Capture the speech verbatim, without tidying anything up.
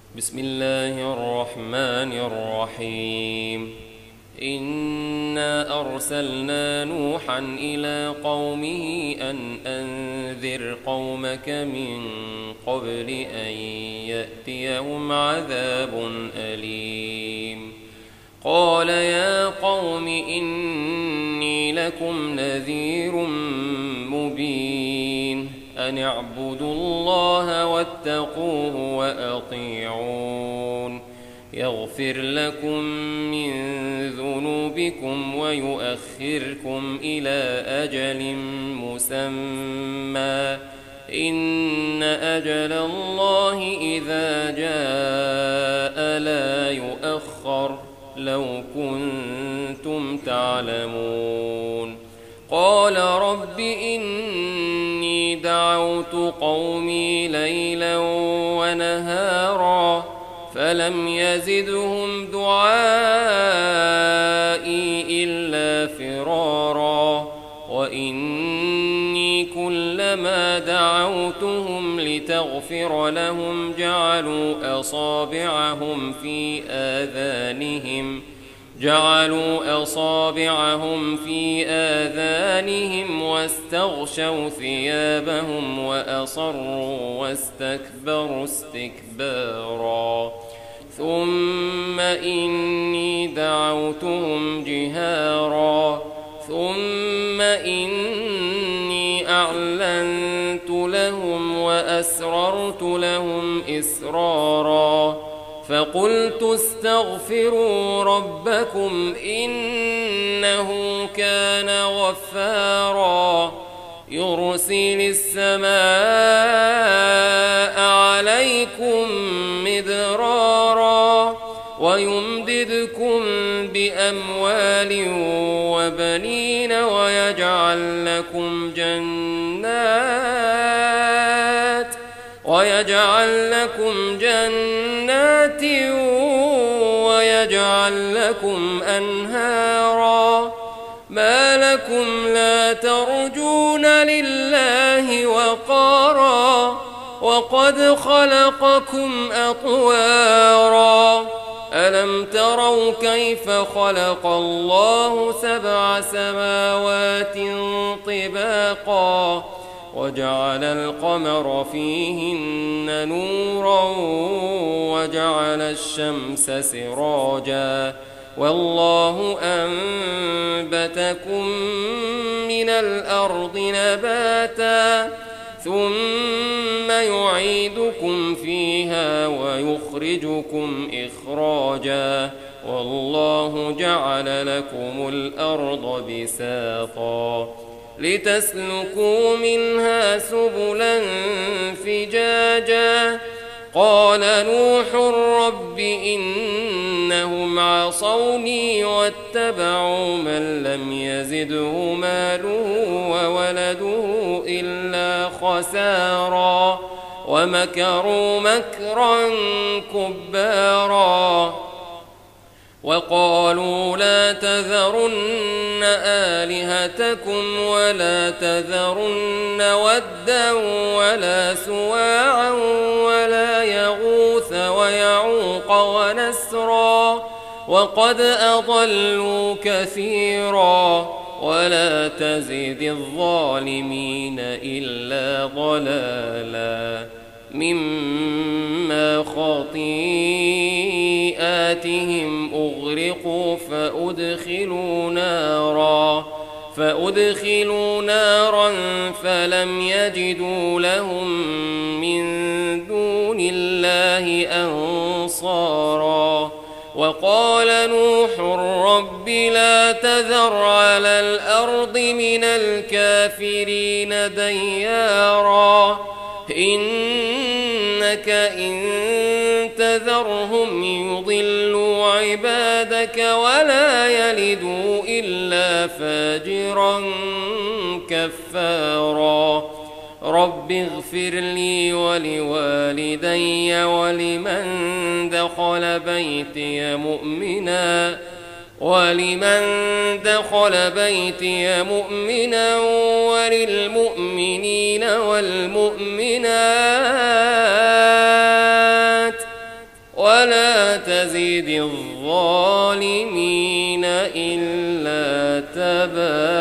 بسم الله الرحمن الرحيم إنا أرسلنا نوحا إلى قومه أن أنذر قومك من قبل أن يأتيهم عذاب أليم قال يا قوم إني لكم نذير مبين أن اعبدوا الله واتقوه وأطيعون يغفر لكم من ذنوبكم ويؤخركم إلى أجل مسمى إن أجل الله إذا جاء لا يؤخر لو كنتم تعلمون قال رب إني دعوت قومي ليلا ونهارا فلم يزدهم دعائي إلا فرارا وإني كلما دعوتهم لتغفر لهم جعلوا أصابعهم في آذانهم جعلوا أصابعهم في آذانهم واستغشوا ثيابهم وأصروا واستكبروا استكبارا ثم إني دعوتهم جهارا ثم إني أعلنت لهم وأسررت لهم إسرارا فقلت استغفروا ربكم إنه كان غفارا يرسل السماء عليكم مدرارا ويمددكم بأموال وبنين ويجعل لكم جنات ويجعل لكم جنات ويجعل لكم أنهارا ما لكم لا ترجون لله وقارا وقد خلقكم أطوارا ألم تروا كيف خلق الله سبع سماوات طباقا وجعل القمر فيهن نورا وجعل الشمس سراجا والله أنبتكم من الأرض نباتا ثم يعيدكم فيها ويخرجكم إخراجا والله جعل لكم الأرض بساطا لتسلكوا منها سبلا فجاجا قال نوح رب إنهم عصوني واتبعوا من لم يزده ماله وولده إلا خسارا ومكروا مكرا كبارا وقالوا لا تذرن آلهتكم ولا تذرن ودا ولا سواعا ولا يغوث ويعوق ونسرا وقد أضلوا كثيرا ولا تزد الظالمين إلا ضلالا مما خطيئاتهم أغرقوا فأدخلوا نارا فأدخلوا نارا فلم يجدوا لهم من دون الله أنصارا وقال نوح رب لا تذر على الأرض من الكافرين ديارا إنك إن تذرهم يضلوا عبادك ولا يلدوا إلا فاجرا كفارا رب اغفر لي ولوالدي ولمن دخل بيتي مؤمنا ولمن دخل بيتي مؤمنا وللمؤمنين والمؤمنات ولا تزد الظالمين إلا تباراً.